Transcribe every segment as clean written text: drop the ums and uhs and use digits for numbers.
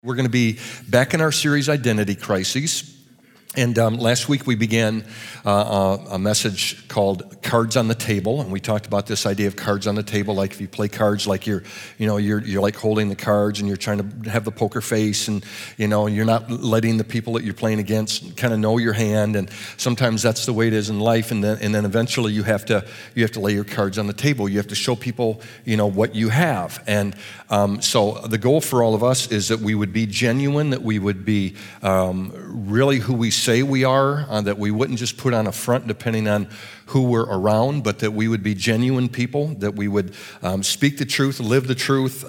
We're going to be back in our series, Identity Crises. And last week we began a message called Cards on the Table, and we talked about this idea of cards on the table. Like if you play cards, like you're like holding the cards and you're trying to have the poker face, and you're not letting the people that you're playing against kind of know your hand. And sometimes that's the way it is in life. And then eventually you have to lay your cards on the table. You have to show people what you have. And so the goal for all of us is that we would be genuine, that we would be really who we say we are, that we wouldn't just put on a front depending on who we're around, but that we would be genuine people, that we would speak the truth, live the truth,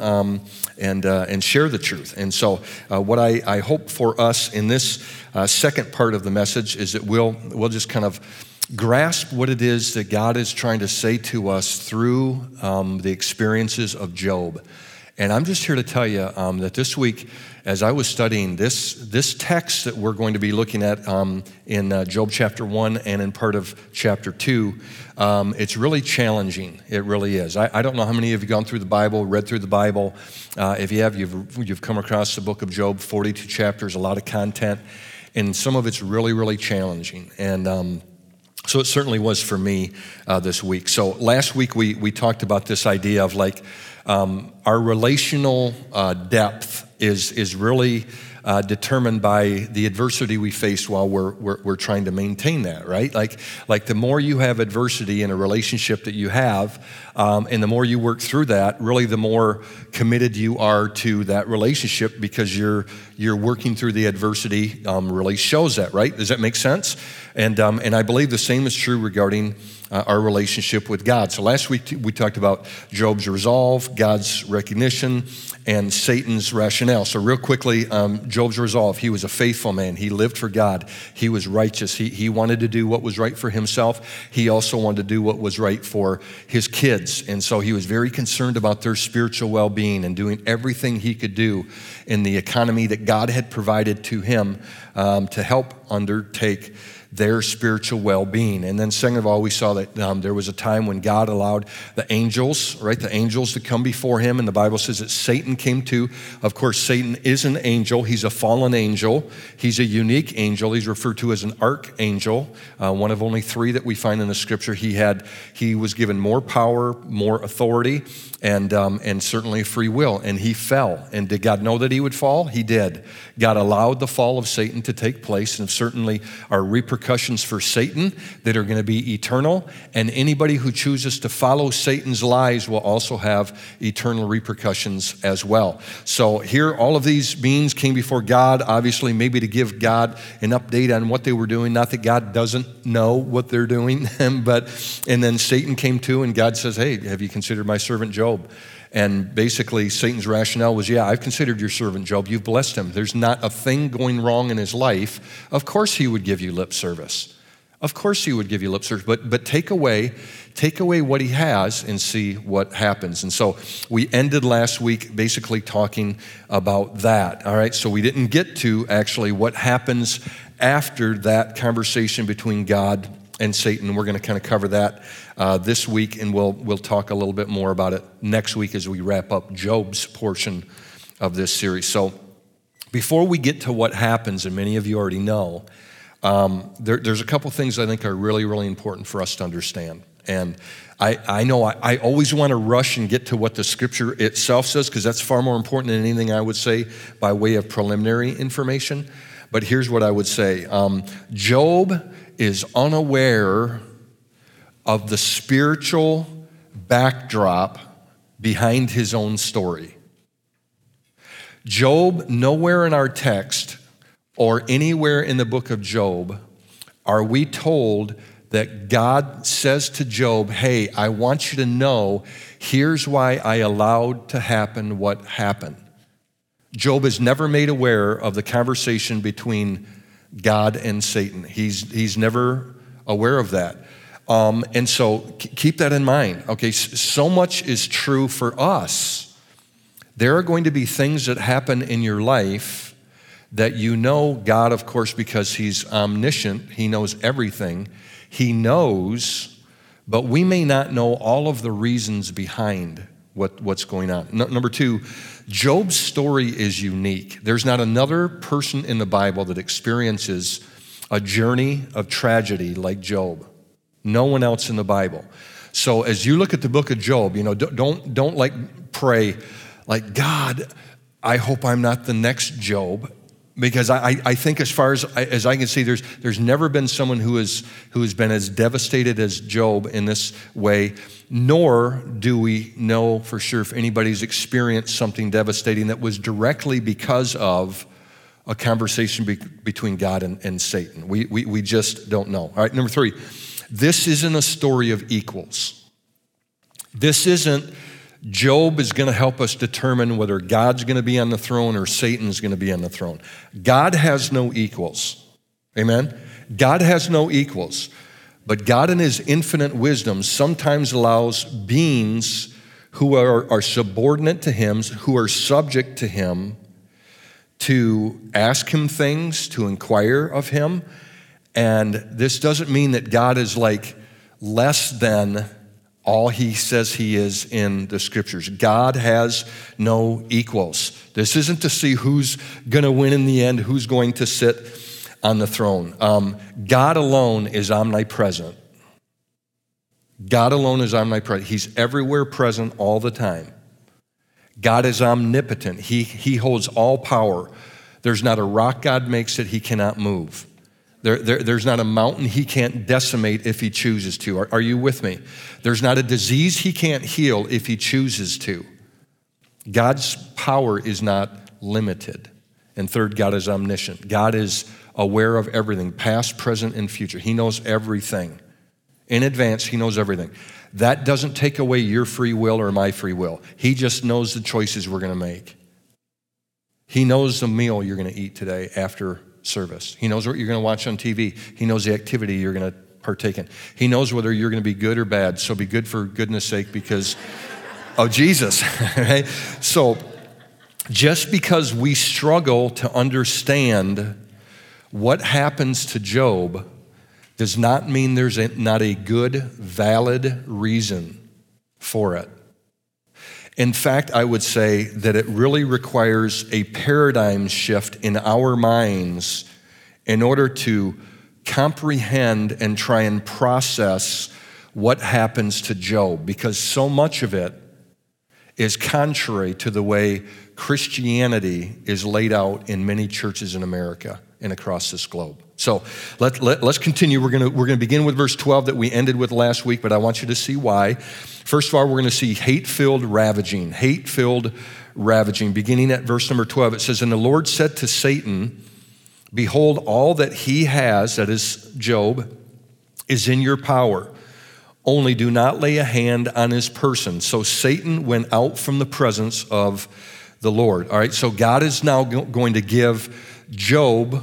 and share the truth. And so what I hope for us in this second part of the message is that we'll just kind of grasp what it is that God is trying to say to us through the experiences of Job. And I'm just here to tell you that this week, as I was studying this text that we're going to be looking at in Job chapter 1 and in part of chapter 2, it's really challenging. It really is. I don't know how many of you have gone through the Bible, read through the Bible. If you have, you've come across the book of Job, 42 chapters, a lot of content, and some of it's really, really challenging. And so it certainly was for me this week. So last week we talked about this idea of our relational depth is really determined by the adversity we face while we're trying to maintain that, right? Like the more you have adversity in a relationship that you have, and the more you work through that, really the more committed you are to that relationship because you're working through the adversity really shows that, right? Does that make sense? And I believe the same is true regarding our relationship with God. So last week we talked about Job's resolve, God's recognition, and Satan's rationale. So real quickly, Job's resolve. He was a faithful man. He lived for God. He was righteous. He wanted to do what was right for himself. He also wanted to do what was right for his kids. And so he was very concerned about their spiritual well-being and doing everything he could do in the economy that God had provided to him to help undertake their spiritual well-being. And then second of all, we saw that there was a time when God allowed the angels to come before him, and the Bible says that Satan came too. Of course, Satan is an angel. He's a fallen angel. He's a unique angel. He's referred to as an archangel, one of only three that we find in the scripture. He was given more power, more authority, and certainly free will, and he fell. And did God know that he would fall? He did. God allowed the fall of Satan to take place, and certainly are repercussions for Satan that are going to be eternal, and anybody who chooses to follow Satan's lies will also have eternal repercussions as well. So here, all of these beings came before God, obviously maybe to give God an update on what they were doing, not that God doesn't know what they're doing, and then Satan came too, and God says, hey, have you considered my servant Job? And basically, Satan's rationale was, yeah, I've considered your servant Job. You've blessed him. There's not a thing going wrong in his life. Of course he would give you lip service. Of course he would give you lip service. But take away what he has and see what happens. And so we ended last week basically talking about that. All right, so we didn't get to actually what happens after that conversation between God and Satan. We're going to kind of cover that this week, and we'll talk a little bit more about it next week as we wrap up Job's portion of this series. So before we get to what happens, and many of you already know, there's a couple things I think are really, really important for us to understand. And I know I always want to rush and get to what the scripture itself says, because that's far more important than anything I would say by way of preliminary information. But here's what I would say. Job is unaware of the spiritual backdrop behind his own story. Job, nowhere in our text or anywhere in the book of Job are we told that God says to Job, hey, I want you to know, here's why I allowed to happen what happened. Job is never made aware of the conversation between God and Satan. He's never aware of that. And so keep that in mind. Okay, so much is true for us. There are going to be things that happen in your life that God, of course, because he's omniscient, he knows everything. He knows, but we may not know all of the reasons behind what's going on. Number two, Job's story is unique. There's not another person in the Bible that experiences a journey of tragedy like Job. No one else in the Bible. So as you look at the book of Job, don't like pray like, God, I hope I'm not the next Job. Because I think as far as I can see, there's never been someone who has been as devastated as Job in this way, nor do we know for sure if anybody's experienced something devastating that was directly because of a conversation between God and Satan. We just don't know. All right, number three, this isn't a story of equals. This isn't Job is going to help us determine whether God's going to be on the throne or Satan's going to be on the throne. God has no equals. Amen? God has no equals. But God in his infinite wisdom sometimes allows beings who are subordinate to him, who are subject to him, to ask him things, to inquire of him. And this doesn't mean that God is like less than all he says he is in the scriptures. God has no equals. This isn't to see who's going to win in the end, who's going to sit on the throne. God alone is omnipresent. God alone is omnipresent. He's everywhere present all the time. God is omnipotent. He holds all power. There's not a rock God makes that he cannot move. There's not a mountain he can't decimate if he chooses to. Are you with me? There's not a disease he can't heal if he chooses to. God's power is not limited. And third, God is omniscient. God is aware of everything, past, present, and future. He knows everything. In advance, he knows everything. That doesn't take away your free will or my free will. He just knows the choices we're going to make. He knows the meal you're going to eat today after service. He knows what you're going to watch on TV. He knows the activity you're going to partake in. He knows whether you're going to be good or bad. So be good for goodness sake because of Jesus. Right? So just because we struggle to understand what happens to Job does not mean there's not a good, valid reason for it. In fact, I would say that it really requires a paradigm shift in our minds in order to comprehend and try and process what happens to Job, because so much of it is contrary to the way Christianity is laid out in many churches in America and across this globe. So let's continue. We're gonna begin with verse 12 that we ended with last week, but I want you to see why. First of all, we're going to see hate-filled ravaging, beginning at verse number 12. It says, "And the Lord said to Satan, Behold, all that he has, that is Job, is in your power. Only do not lay a hand on his person." So Satan went out from the presence of the Lord. All right, so God is now going to give Job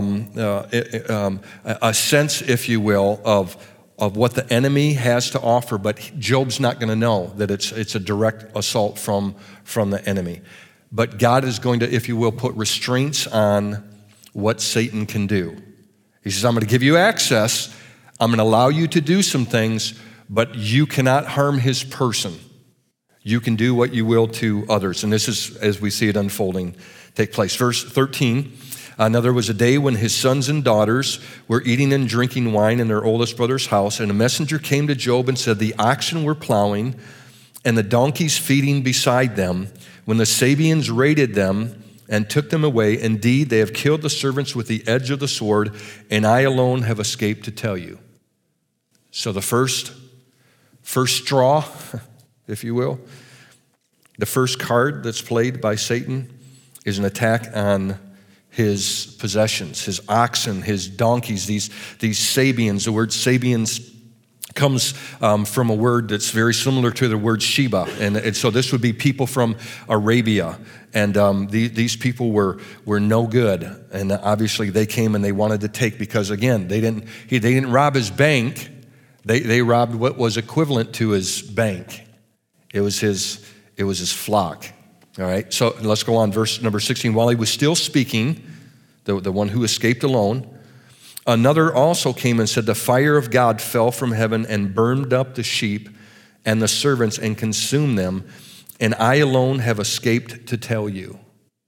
a sense, if you will, of what the enemy has to offer, but Job's not going to know that it's a direct assault from the enemy. But God is going to, if you will, put restraints on what Satan can do. He says, I'm going to give you access. I'm going to allow you to do some things, but you cannot harm his person. You can do what you will to others. And this is, as we see it unfolding, take place. Verse 13. Now there was a day when his sons and daughters were eating and drinking wine in their oldest brother's house, and a messenger came to Job and said, The oxen were plowing and the donkeys feeding beside them when the Sabeans raided them and took them away. Indeed, they have killed the servants with the edge of the sword, and I alone have escaped to tell you. So the first straw, if you will, the first card that's played by Satan is an attack on his possessions, his oxen, his donkeys, these Sabeans. The word Sabeans comes from a word that's very similar to the word Sheba. And so this would be people from Arabia. And these people were no good. And obviously they came and they wanted to take, because again, they didn't rob his bank. They robbed what was equivalent to his bank. It was his flock. All right, so let's go on. Verse number 16. While he was still speaking, the one who escaped alone, another also came and said, The fire of God fell from heaven and burned up the sheep and the servants and consumed them. and I alone have escaped to tell you.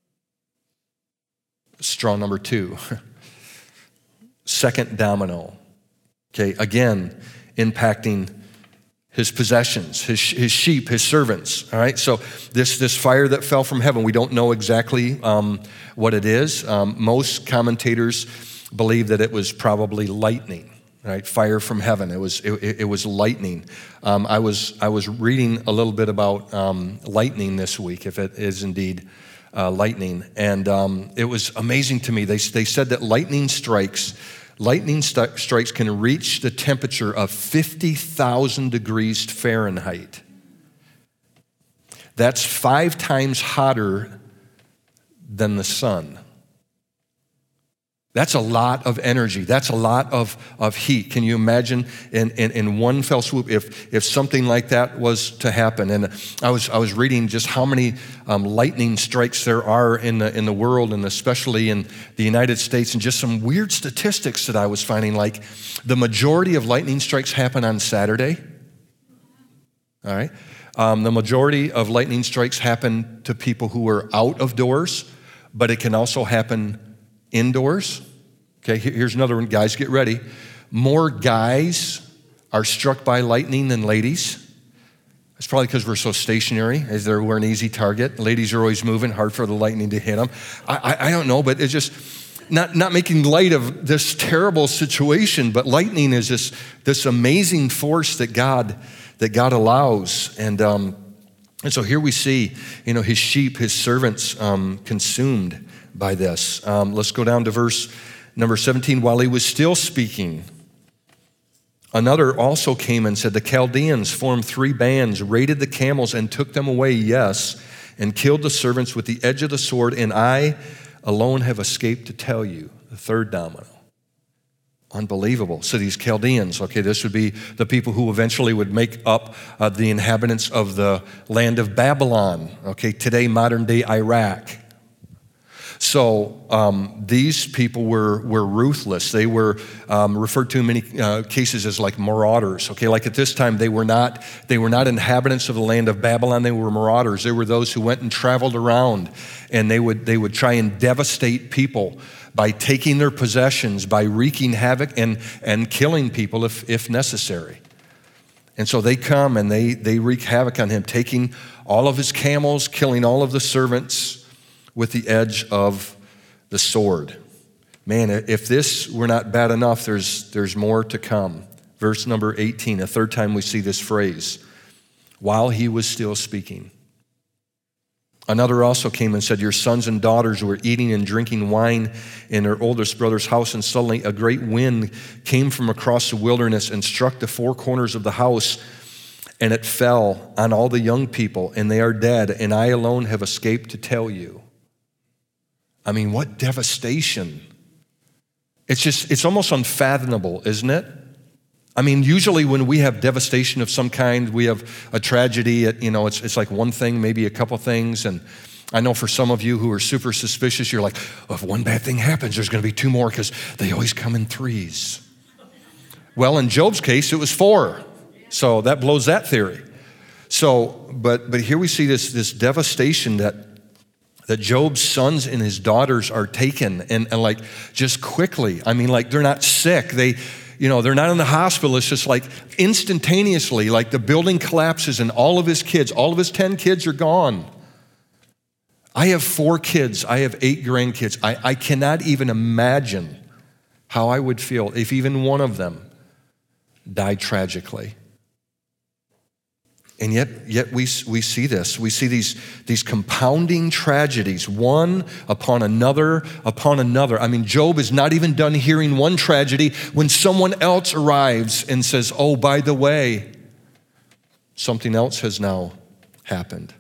Straw number 2. Second domino. Okay, again, impacting his possessions, his sheep, his servants. All right, so this fire that fell from heaven, we don't know exactly what it is. Most commentators believe that it was probably lightning. Right, fire from heaven. It was lightning. I was reading a little bit about lightning this week, if it is indeed lightning, and it was amazing to me. They said that lightning strikes can reach the temperature of 50,000 degrees Fahrenheit. That's 5 times hotter than the sun. That's a lot of energy. That's a lot of heat. Can you imagine in one fell swoop if something like that was to happen? And I was reading just how many lightning strikes there are in the world, and especially in the United States, and just some weird statistics that I was finding, like the majority of lightning strikes happen on Saturday. All right. The majority of lightning strikes happen to people who are out of doors, but it can also happen indoors. Okay, here's another one. Guys, get ready. More guys are struck by lightning than ladies. It's probably because we're so stationary, as we're an easy target. Ladies are always moving, hard for the lightning to hit them. I don't know, but it's just not making light of this terrible situation, but lightning is this amazing force that God allows. And so here we see, his sheep, his servants consumed by this. Let's go down to verse number 17. While he was still speaking, another also came and said, the Chaldeans formed 3 bands, raided the camels and took them away, yes, and killed the servants with the edge of the sword, and I alone have escaped to tell you. The third domino. Unbelievable. So these Chaldeans, okay, this would be the people who eventually would make up the inhabitants of the land of Babylon, okay, today modern day Iraq. So these people were ruthless. They were referred to in many cases as like marauders. Okay, like at this time they were not inhabitants of the land of Babylon. They were marauders. They were those who went and traveled around, and they would try and devastate people by taking their possessions, by wreaking havoc and killing people if necessary. And so they come and they wreak havoc on him, taking all of his camels, killing all of the servants with the edge of the sword. Man, if this were not bad enough, there's more to come. Verse number 18, a third time we see this phrase, while he was still speaking. Another also came and said, your sons and daughters were eating and drinking wine in their oldest brother's house, and suddenly a great wind came from across the wilderness and struck the 4 corners of the house, and it fell on all the young people, and they are dead, and I alone have escaped to tell you. I mean, what devastation. It's almost unfathomable, isn't it? I mean, usually when we have devastation of some kind, we have a tragedy, it's like one thing, maybe a couple things. And I know for some of you who are super suspicious, you're like, if one bad thing happens, there's going to be 2 more because they always come in 3s. Well, in Job's case, it was 4. So that blows that theory. So, but here we see this devastation that Job's sons and his daughters are taken and like just quickly. I mean, like they're not sick. They're not in the hospital. It's just like instantaneously, like the building collapses and all of his 10 kids are gone. I have 4 kids. I have 8 grandkids. I cannot even imagine how I would feel if even one of them died tragically. And yet we see this. We see these compounding tragedies, one upon another upon another. I mean, Job is not even done hearing one tragedy when someone else arrives and says, oh, by the way, something else has now happened.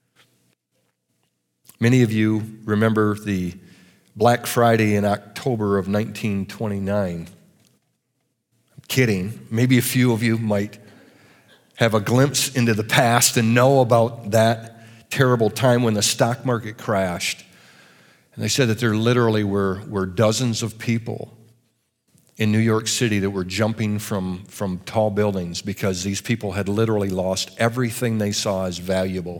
Many of you remember the Black Friday in October of 1929. I'm kidding. Maybe a few of you might have a glimpse into the past and know about that terrible time when the stock market crashed. And they said that there literally were dozens of people in New York City that were jumping from tall buildings because these people had literally lost everything they saw as valuable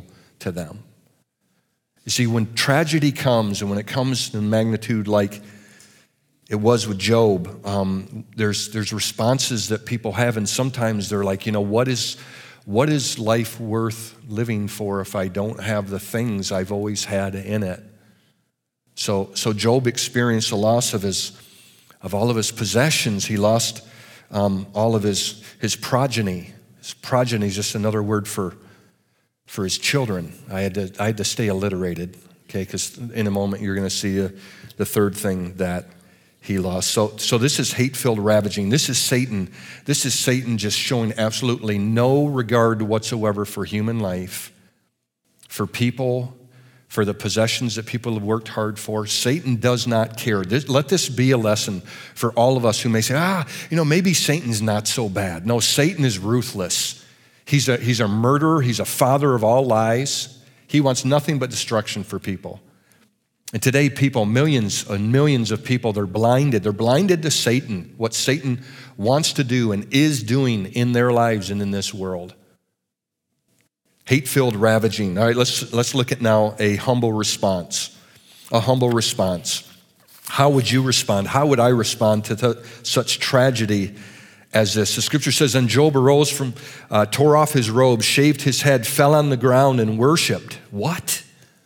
to them. You see, when tragedy comes and when it comes in magnitude like it was with Job, there's responses that people have, and sometimes they're like, what is life worth living for if I don't have the things I've always had in it? So Job experienced the loss of all of his possessions. He lost all of his progeny. His progeny is just another word for his children. I had to stay alliterated, okay? Because in a moment you're going to see the third thing that he lost. So this is hate-filled ravaging. This is Satan. This is Satan just showing absolutely no regard whatsoever for human life, for people, for the possessions that people have worked hard for. Satan does not care. Let this be a lesson for all of us who may say, maybe Satan's not so bad. No, Satan is ruthless. He's a murderer. He's a father of all lies. He wants nothing but destruction for people. And today, people, millions and millions of people, they're blinded. They're blinded to Satan, what Satan wants to do and is doing in their lives and in this world. Hate-filled ravaging. All right, let's look at now a humble response. A humble response. How would you respond? How would I respond to such tragedy as this? The scripture says, and Job arose tore off his robe, shaved his head, fell on the ground and worshiped. What?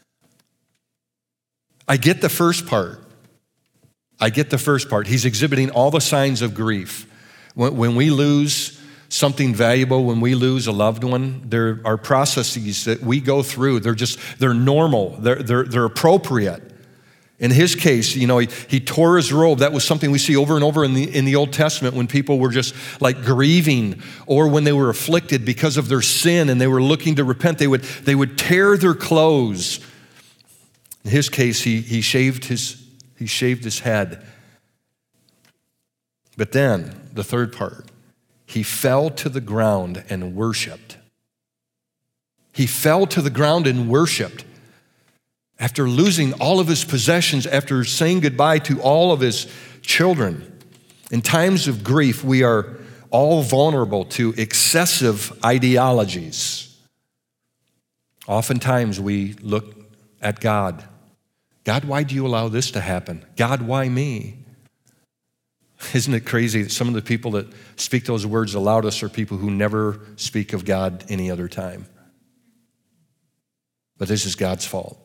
I get the first part. He's exhibiting all the signs of grief. When we lose something valuable, when we lose a loved one, there are processes that we go through. They're normal. They're appropriate. In his case, he tore his robe. That was something we see over and over in the Old Testament when people were just like grieving, or when they were afflicted because of their sin and they were looking to repent. They would tear their clothes. In his case, he shaved his head. But then, the third part, he fell to the ground and worshiped. He fell to the ground and worshiped. After losing all of his possessions, after saying goodbye to all of his children. In times of grief, we are all vulnerable to excessive ideologies. Oftentimes, we look at God. God, why do you allow this to happen? God, why me? Isn't it crazy that some of the people that speak those words the loudest are people who never speak of God any other time? But this is God's fault.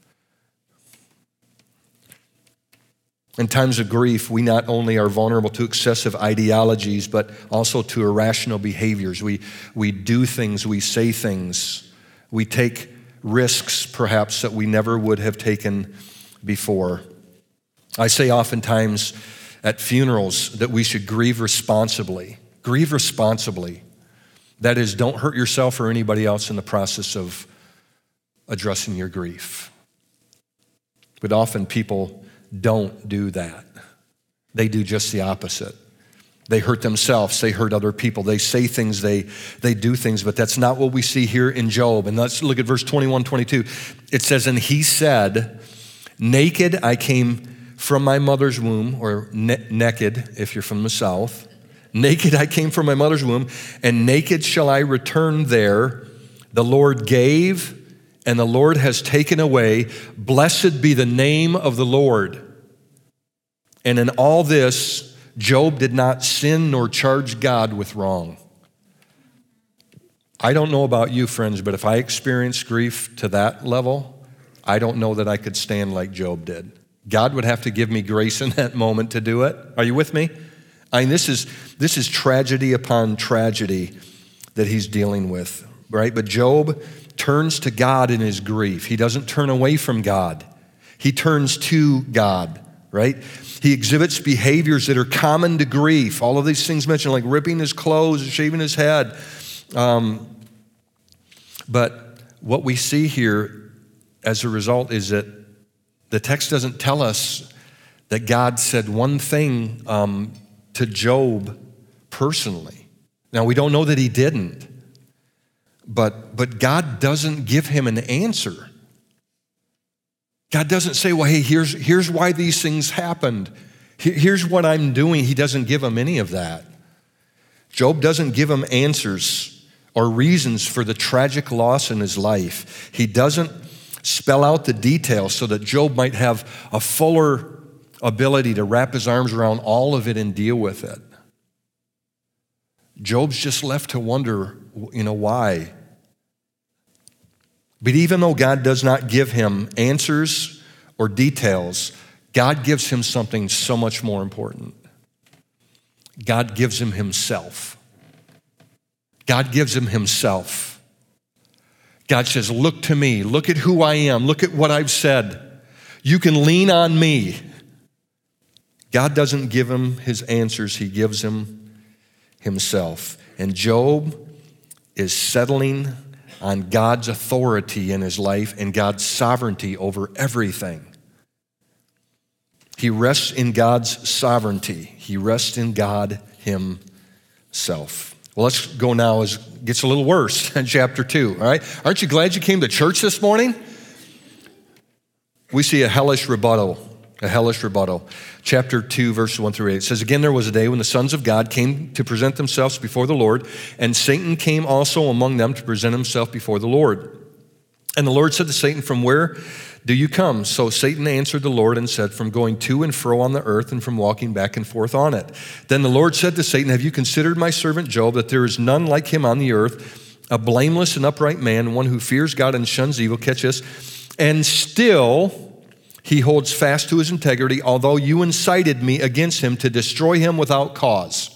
In times of grief, we not only are vulnerable to excessive ideologies, but also to irrational behaviors. We do things, we say things, we take risks perhaps that we never would have taken before. I say oftentimes at funerals that we should grieve responsibly. Grieve responsibly. That is, don't hurt yourself or anybody else in the process of addressing your grief. But often people don't do that. They do just the opposite. They hurt themselves, they hurt other people, they say things, they do things, but that's not what we see here in Job. And let's look at verse 21, 22. It says, and he said, naked I came from my mother's womb, or naked if you're from the south. Naked I came from my mother's womb, and naked shall I return there. The Lord gave, and the Lord has taken away. Blessed be the name of the Lord. And in all this, Job did not sin nor charge God with wrong. I don't know about you, friends, but if I experienced grief to that level, I don't know that I could stand like Job did. God would have to give me grace in that moment to do it. Are you with me? I mean, this is tragedy upon tragedy that he's dealing with, right? But Job turns to God in his grief. He doesn't turn away from God. He turns to God, right? He exhibits behaviors that are common to grief. All of these things mentioned, like ripping his clothes, shaving his head. But what we see here as a result is that the text doesn't tell us that God said one thing to Job personally. Now, we don't know that he didn't, but God doesn't give him an answer. God doesn't say, well, hey, here's why these things happened. Here's what I'm doing. He doesn't give him any of that. Job doesn't give him answers or reasons for the tragic loss in his life. He doesn't spell out the details so that Job might have a fuller ability to wrap his arms around all of it and deal with it. Job's just left to wonder, why. But even though God does not give him answers or details, God gives him something so much more important. God gives him himself. God gives him himself. God says, look to me. Look at who I am. Look at what I've said. You can lean on me. God doesn't give him his answers. He gives him himself. And Job is settling on God's authority in his life and God's sovereignty over everything. He rests in God's sovereignty. He rests in God himself. Well, let's go now as it gets a little worse in chapter 2, all right? Aren't you glad you came to church this morning? We see a hellish rebuttal. Chapter 2, verses 1 through 8. It says, again, there was a day when the sons of God came to present themselves before the Lord, and Satan came also among them to present himself before the Lord. And the Lord said to Satan, from where do you come? So Satan answered the Lord and said, from going to and fro on the earth and from walking back and forth on it. Then the Lord said to Satan, have you considered my servant Job, that there is none like him on the earth, a blameless and upright man, one who fears God and shuns evil? Catch this. And still he holds fast to his integrity, although you incited me against him to destroy him without cause.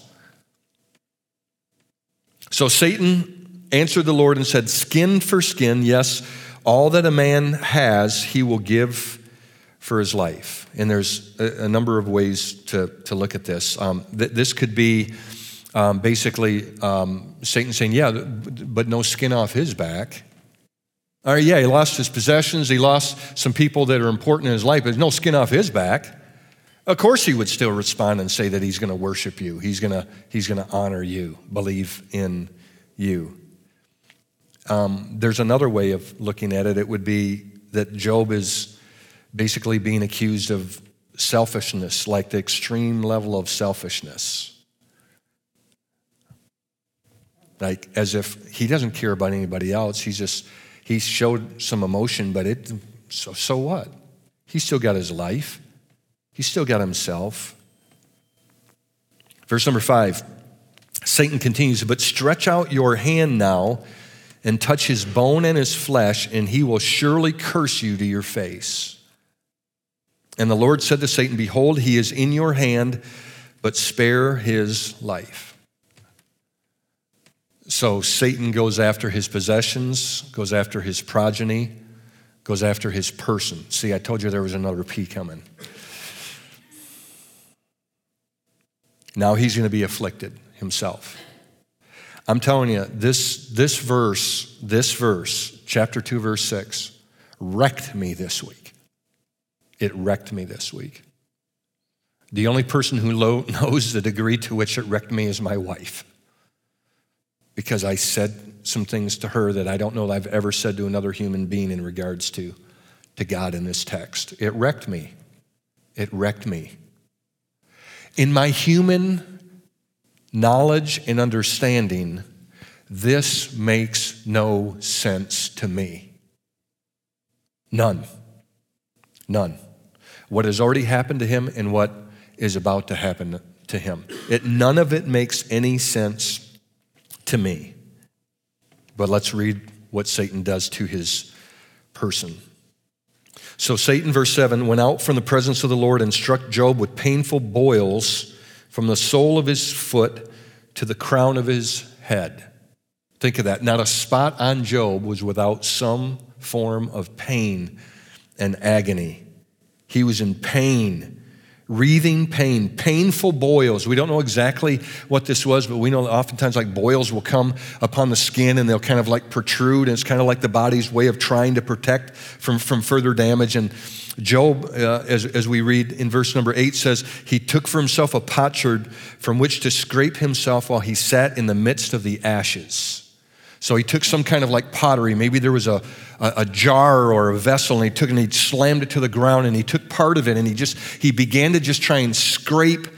So Satan answered the Lord and said, skin for skin, yes, all that a man has, he will give for his life. And there's a number of ways to look at this. This could be basically Satan saying, yeah, but no skin off his back. Or yeah, he lost his possessions. He lost some people that are important in his life, but no skin off his back. Of course he would still respond and say that he's going to worship you. He's going to honor you, believe in you. There's another way of looking at it. It would be that Job is basically being accused of selfishness, like the extreme level of selfishness. Like as if he doesn't care about anybody else. He showed some emotion, but so what? He's still got his life. He's still got himself. Verse number 5, Satan continues, but stretch out your hand now and touch his bone and his flesh, and he will surely curse you to your face. And the Lord said to Satan, behold, he is in your hand, but spare his life. So Satan goes after his possessions, goes after his progeny, goes after his person. See, I told you there was another P coming. Now he's going to be afflicted himself. I'm telling you, this verse, chapter 2, verse 6, wrecked me this week. It wrecked me this week. The only person who knows the degree to which it wrecked me is my wife. Because I said some things to her that I don't know that I've ever said to another human being in regards to God in this text. It wrecked me. It wrecked me. In my human knowledge and understanding, this makes no sense to me. None. What has already happened to him and what is about to happen to him. None of it makes any sense to me. But let's read what Satan does to his person. So Satan, verse 7, went out from the presence of the Lord and struck Job with painful boils from the sole of his foot to the crown of his head. Think of that. Not a spot on Job was without some form of pain and agony. He was in pain, wreathing pain, painful boils. We don't know exactly what this was, but we know that oftentimes like boils will come upon the skin and they'll kind of like protrude, and it's kind of like the body's way of trying to protect from further damage. And Job, as we read in verse number 8, says, he took for himself a potsherd from which to scrape himself while he sat in the midst of the ashes. So he took some kind of like pottery. Maybe there was a jar or a vessel, and he slammed it to the ground, and he took part of it, and he began to just try and scrape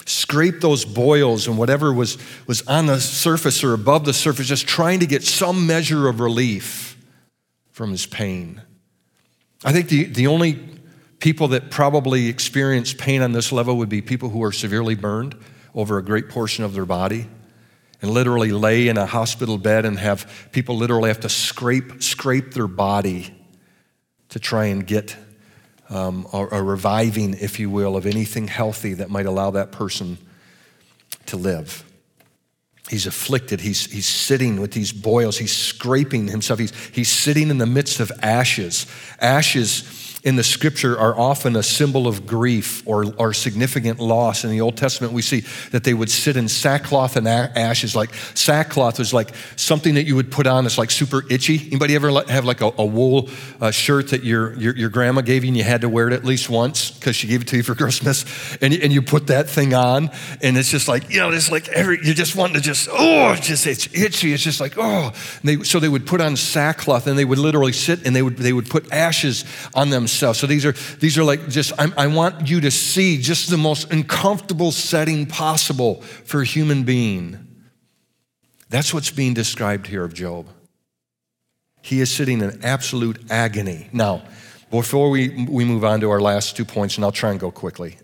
scrape those boils and whatever was on the surface or above the surface, just trying to get some measure of relief from his pain. I think the only people that probably experience pain on this level would be people who are severely burned over a great portion of their body and literally lay in a hospital bed and have people literally have to scrape their body to try and get a reviving, if you will, of anything healthy that might allow that person to live. He's afflicted. He's sitting with these boils. He's scraping himself. He's sitting in the midst of ashes. Ashes in the scripture are often a symbol of grief or significant loss. In the Old Testament, we see that they would sit in sackcloth and ashes. Like sackcloth was like something that you would put on that's like super itchy. Anybody ever have like a wool shirt that your grandma gave you and you had to wear it at least once because she gave it to you for Christmas? And you put that thing on and it's just like, it's like you just want to just, it's itchy. It's just like, So they would put on sackcloth and they would literally sit and they would put ashes on themselves. So these are like just, I want you to see just the most uncomfortable setting possible for a human being. That's what's being described here of Job. He is sitting in absolute agony. Now, before we move on to our last 2 points, and I'll try and go quickly.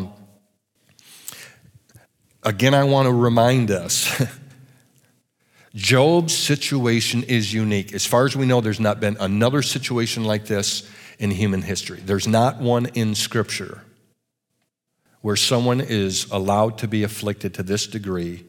Again, I want to remind us, Job's situation is unique. As far as we know, there's not been another situation like this in human history. There's not one in Scripture where someone is allowed to be afflicted to this degree.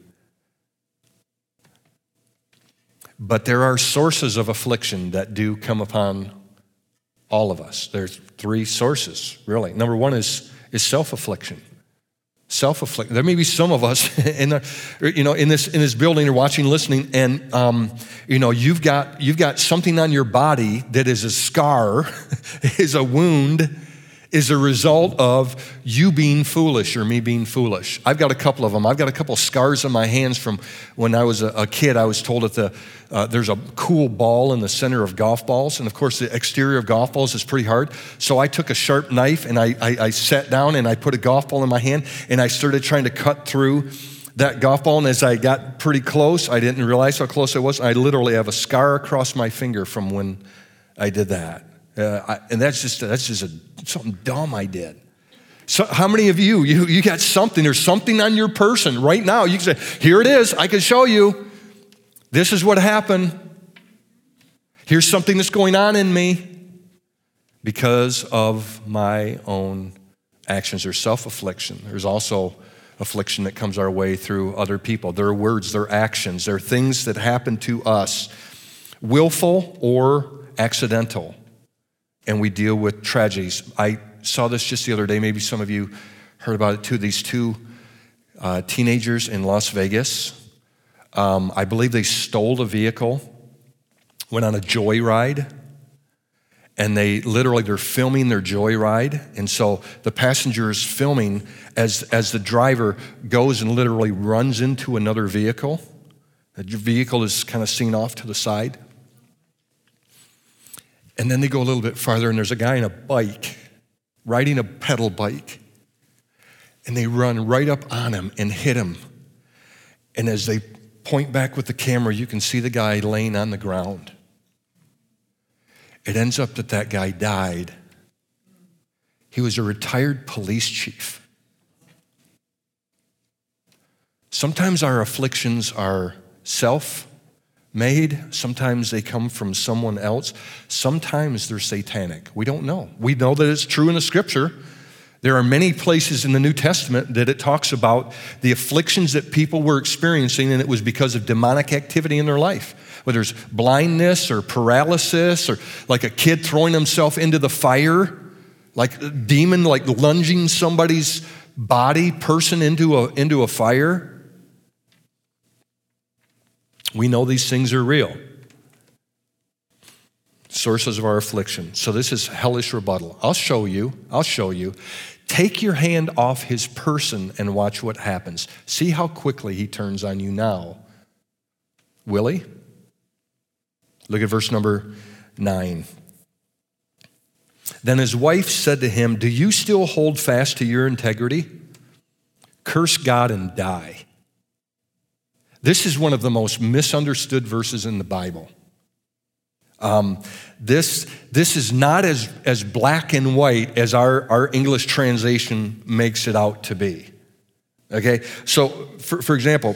But there are sources of affliction that do come upon all of us. There's 3 sources, really. Number 1 is self-affliction. Self-affliction. There may be some of us in this building or watching, listening, and you've got something on your body that is a scar, is a wound, is a result of you being foolish or me being foolish. I've got a couple of them. I've got a couple of scars on my hands from when I was a kid. I was told that there's a cool ball in the center of golf balls, and of course the exterior of golf balls is pretty hard. So I took a sharp knife and I sat down and I put a golf ball in my hand and I started trying to cut through that golf ball. And as I got pretty close, I didn't realize how close I was. I literally have a scar across my finger from when I did that. And that's just something dumb I did. So how many of you got something, there's something on your person right now? You can say, here it is, I can show you. This is what happened. Here's something that's going on in me because of my own actions. There's self-affliction. There's also affliction that comes our way through other people. Their words, their actions, their things that happen to us, willful or accidental. And we deal with tragedies. I saw this just the other day. Maybe some of you heard about it too. These 2 teenagers in Las Vegas. I believe they stole a vehicle, went on a joyride, and they're filming their joyride. And so the passenger is filming as the driver goes and literally runs into another vehicle. The vehicle is kind of seen off to the side. And then they go a little bit farther, and there's a guy on a bike, riding a pedal bike. And they run right up on him and hit him. And as they point back with the camera, you can see the guy laying on the ground. It ends up that guy died. He was a retired police chief. Sometimes our afflictions are self-made. Sometimes they come from someone else. Sometimes they're satanic. We don't know. We know that it's true in the Scripture. There are many places in the New Testament that it talks about the afflictions that people were experiencing, and it was because of demonic activity in their life. Whether it's blindness or paralysis or like a kid throwing himself into the fire, like a demon like lunging somebody's person into a fire. We know these things are real. Sources of our affliction. So this is hellish rebuttal. I'll show you. Take your hand off his person and watch what happens. See how quickly he turns on you now. Will he? Look at verse number 9. Then his wife said to him, "Do you still hold fast to your integrity? curse God and die. This is one of the most misunderstood verses in the Bible. This is not as black and white as our English translation makes it out to be. Okay, so for example,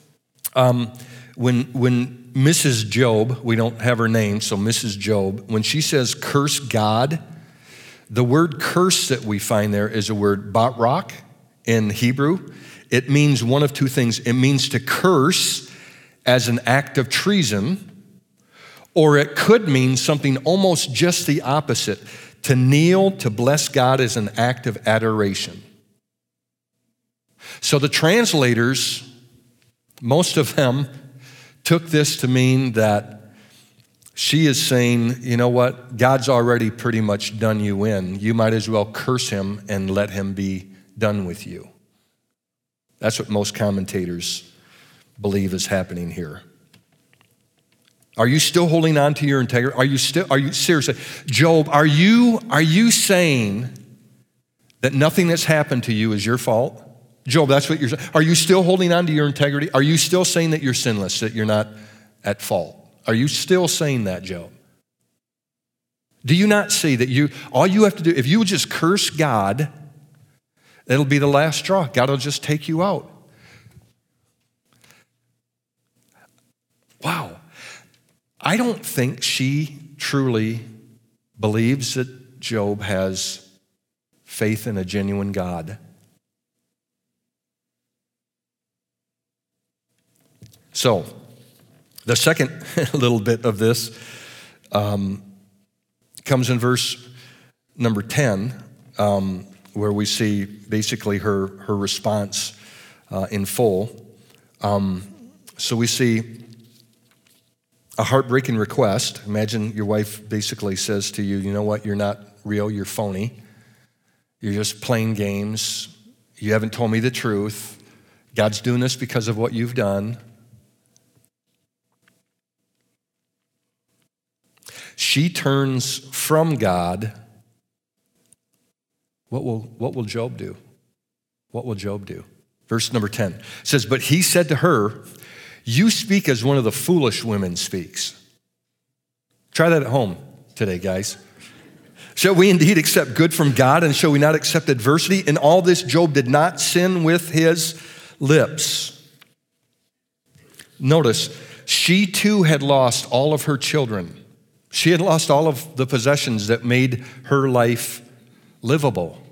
when Mrs. Job, we don't have her name, so Mrs. Job, when she says curse God, the word curse that we find there is a word barak in Hebrew. It means one of two things. It means to curse as an act of treason, or it could mean something almost just the opposite. To kneel, to bless God as an act of adoration. So the translators, most of them, took this to mean that she is saying, you know what, God's already pretty much done you in. You might as well curse him and let him be done with you. That's what most commentators believe is happening here. Are you still holding on to your integrity? Are you seriously, Job, are you saying that nothing that's happened to you is your fault? Job, that's what you're saying. Are you still holding on to your integrity? Are you still saying that you're sinless, that you're not at fault? Are you still saying that, Job? Do you not see that all you have to do, if you would just curse God, it'll be the last straw. God will just take you out. Wow. I don't think she truly believes that Job has faith in a genuine God. So, the second little bit of this comes in verse number 10, where we see basically her response in full. So we see a heartbreaking request. Imagine your wife basically says to you, you know what, you're not real, you're phony. You're just playing games. You haven't told me the truth. God's doing this because of what you've done. She turns from God. What will Job do? What will Job do? Verse number 10 says, but he said to her, you speak as one of the foolish women speaks. Try that at home today, guys. Shall we indeed accept good from God, and shall we not accept adversity? In all this, Job did not sin with his lips. Notice, she too had lost all of her children. She had lost all of the possessions that made her life livable.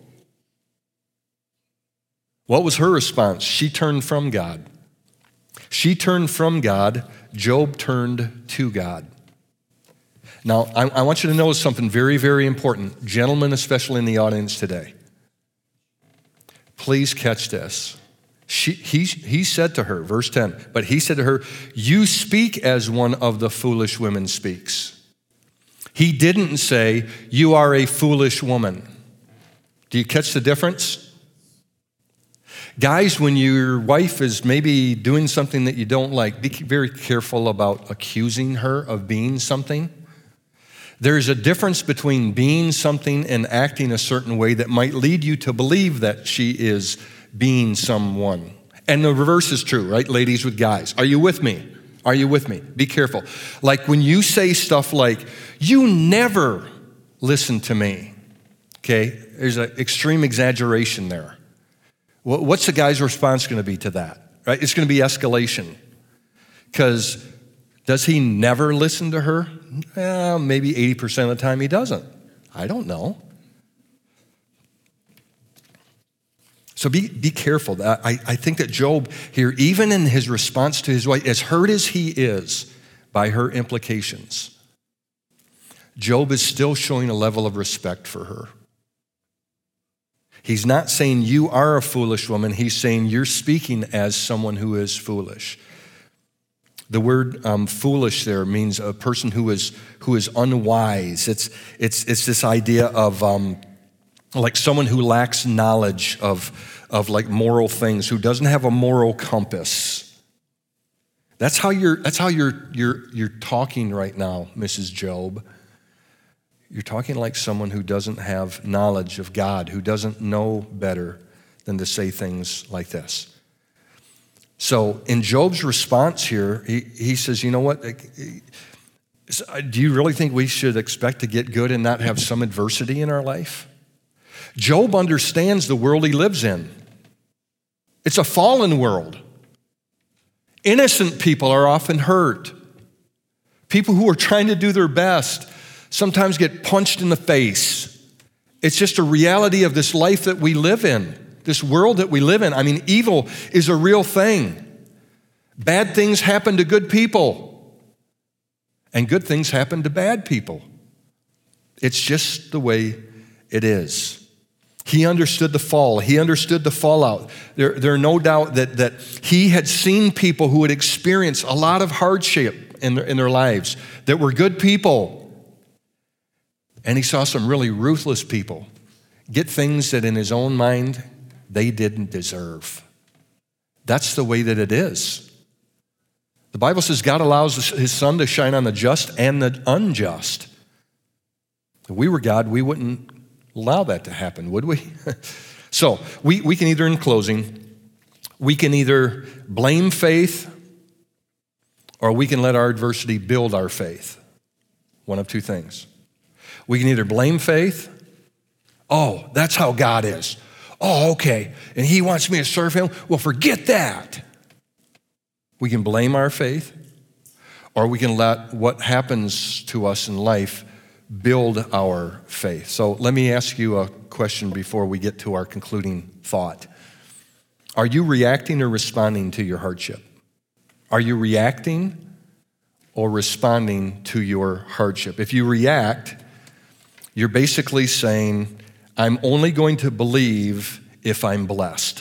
What was her response? She turned from God. She turned from God. Job turned to God. Now, I want you to know something very, very important. Gentlemen, especially in the audience today. Please catch this. He said to her, verse 10, but he said to her, you speak as one of the foolish women speaks. He didn't say, you are a foolish woman. Do you catch the difference? Guys, when your wife is maybe doing something that you don't like, be very careful about accusing her of being something. There's a difference between being something and acting a certain way that might lead you to believe that she is being someone. And the reverse is true, right, ladies with guys? Are you with me? Are you with me? Be careful. Like when you say stuff like, you never listen to me, okay? There's an extreme exaggeration there. What's the guy's response going to be to that, right? It's going to be escalation. Because does he never listen to her? Maybe 80% of the time he doesn't. I don't know. So be careful. I think that Job here, even in his response to his wife, as hurt as he is by her implications, Job is still showing a level of respect for her. He's not saying you are a foolish woman. He's saying you're speaking as someone who is foolish. The word foolish there means a person who is unwise. It's this idea of like someone who lacks knowledge of like moral things, who doesn't have a moral compass. That's how you're talking right now, Mrs. Job. You're talking like someone who doesn't have knowledge of God, who doesn't know better than to say things like this. So in Job's response here, he says, you know what? Do you really think we should expect to get good and not have some adversity in our life? Job understands the world he lives in. It's a fallen world. Innocent people are often hurt. People who are trying to do their best sometimes get punched in the face. It's just a reality of this life that we live in, this world that we live in. I mean, evil is a real thing. Bad things happen to good people, and good things happen to bad people. It's just the way it is. He understood the fall. He understood the fallout. There are no doubt that he had seen people who had experienced a lot of hardship in their lives that were good people. And he saw some really ruthless people get things that in his own mind they didn't deserve. That's the way that it is. The Bible says God allows his sun to shine on the just and the unjust. If we were God, we wouldn't allow that to happen, would we? So we can either, in closing, we can either blame faith or we can let our adversity build our faith. One of two things. We can either blame faith. Oh, that's how God is. Oh, okay. And he wants me to serve him. Well, forget that. We can blame our faith, or we can let what happens to us in life build our faith. So let me ask you a question before we get to our concluding thought. Are you reacting or responding to your hardship? Are you reacting or responding to your hardship? If you react, you're basically saying, I'm only going to believe if I'm blessed.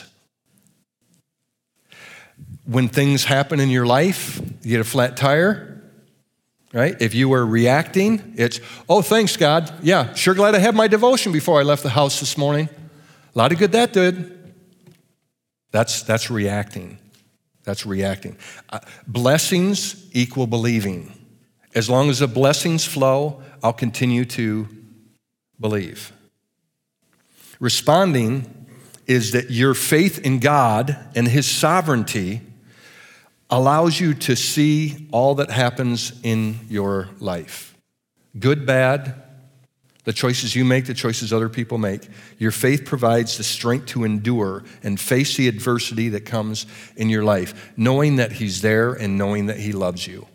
When things happen in your life, you get a flat tire, right? If you were reacting, it's, oh, thanks, God. Yeah, sure glad I had my devotion before I left the house this morning. A lot of good that did. That's reacting. That's reacting. Blessings equal believing. As long as the blessings flow, I'll continue to believe. Responding is that your faith in God and his sovereignty allows you to see all that happens in your life. Good, bad, the choices you make, the choices other people make. Your faith provides the strength to endure and face the adversity that comes in your life, knowing that he's there and knowing that he loves you.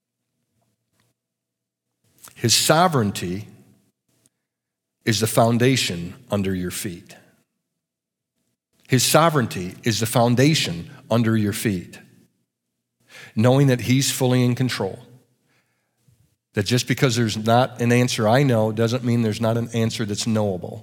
His sovereignty is the foundation under your feet. His sovereignty is the foundation under your feet. Knowing that he's fully in control. That just because there's not an answer I know doesn't mean there's not an answer that's knowable.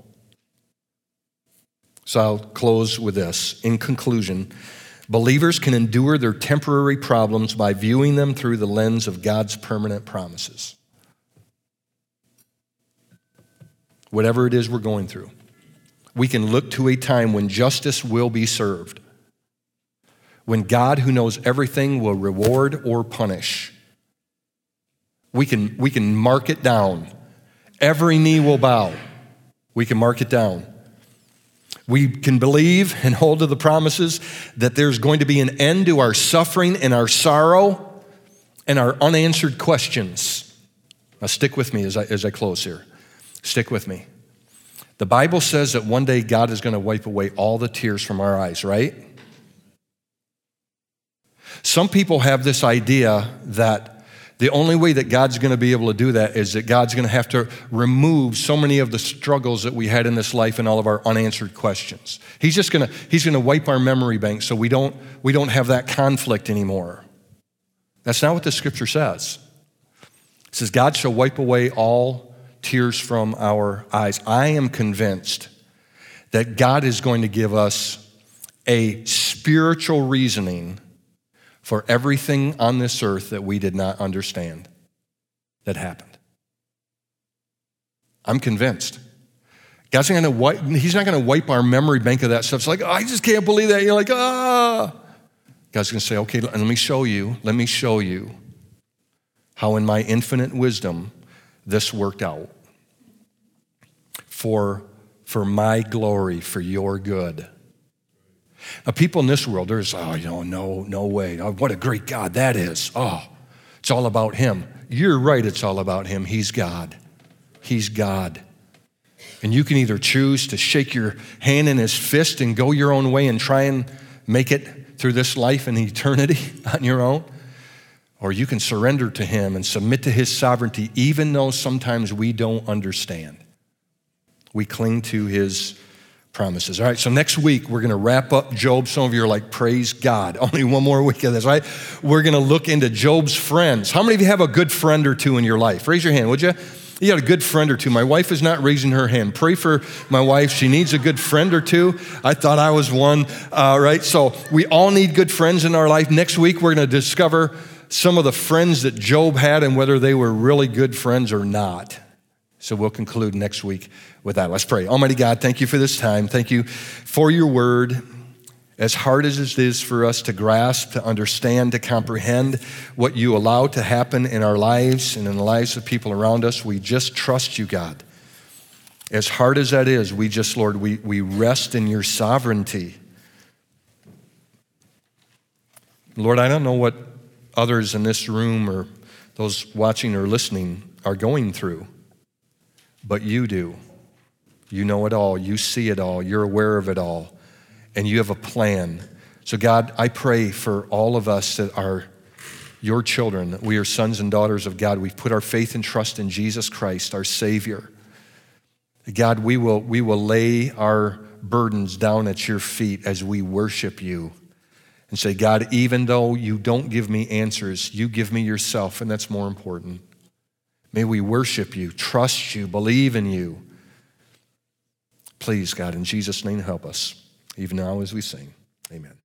So I'll close with this. In conclusion, believers can endure their temporary problems by viewing them through the lens of God's permanent promises. Whatever it is we're going through, we can look to a time when justice will be served, when God, who knows everything, will reward or punish. We can mark it down. Every knee will bow. We can mark it down. We can believe and hold to the promises that there's going to be an end to our suffering and our sorrow and our unanswered questions. Now stick with me as I close here. Stick with me. The Bible says that one day God is going to wipe away all the tears from our eyes, right? Some people have this idea that the only way that God's going to be able to do that is that God's going to have to remove so many of the struggles that we had in this life and all of our unanswered questions. He's going to wipe our memory bank so we don't have that conflict anymore. That's not what the scripture says. It says God shall wipe away all tears from our eyes. I am convinced that God is going to give us a spiritual reasoning for everything on this earth that we did not understand that happened. I'm convinced. He's not going to wipe our memory bank of that stuff. It's like, oh, I just can't believe that. You're like, ah. God's going to say, okay, let me show you how in my infinite wisdom this worked out for my glory, for your good. Now, people in this world, there's, no way. Oh, what a great God that is. Oh, it's all about him. You're right, it's all about him. He's God. He's God. And you can either choose to shake your hand in his fist and go your own way and try and make it through this life and eternity on your own, or you can surrender to him and submit to his sovereignty, even though sometimes we don't understand. We cling to his promises. All right, so next week we're going to wrap up Job. Some of you are like, praise God. Only one more week of this, right? We're going to look into Job's friends. How many of you have a good friend or two in your life? Raise your hand, would you? You got a good friend or two. My wife is not raising her hand. Pray for my wife. She needs a good friend or two. I thought I was one, right? So we all need good friends in our life. Next week, we're going to discover some of the friends that Job had and whether they were really good friends or not. So we'll conclude next week with that. Let's pray. Almighty God, thank you for this time. Thank you for your word. As hard as it is for us to grasp, to understand, to comprehend what you allow to happen in our lives and in the lives of people around us, we just trust you, God. As hard as that is, we just, Lord, we rest in your sovereignty. Lord, I don't know what others in this room or those watching or listening are going through, but you do. You know it all. You see it all. You're aware of it all. And you have a plan. So God, I pray for all of us that are your children, that we are sons and daughters of God. We've put our faith and trust in Jesus Christ, our Savior. God, we will lay our burdens down at your feet as we worship you and say, God, even though you don't give me answers, you give me yourself, and that's more important. May we worship you, trust you, believe in you. Please, God, in Jesus' name, help us. Even now as we sing. Amen.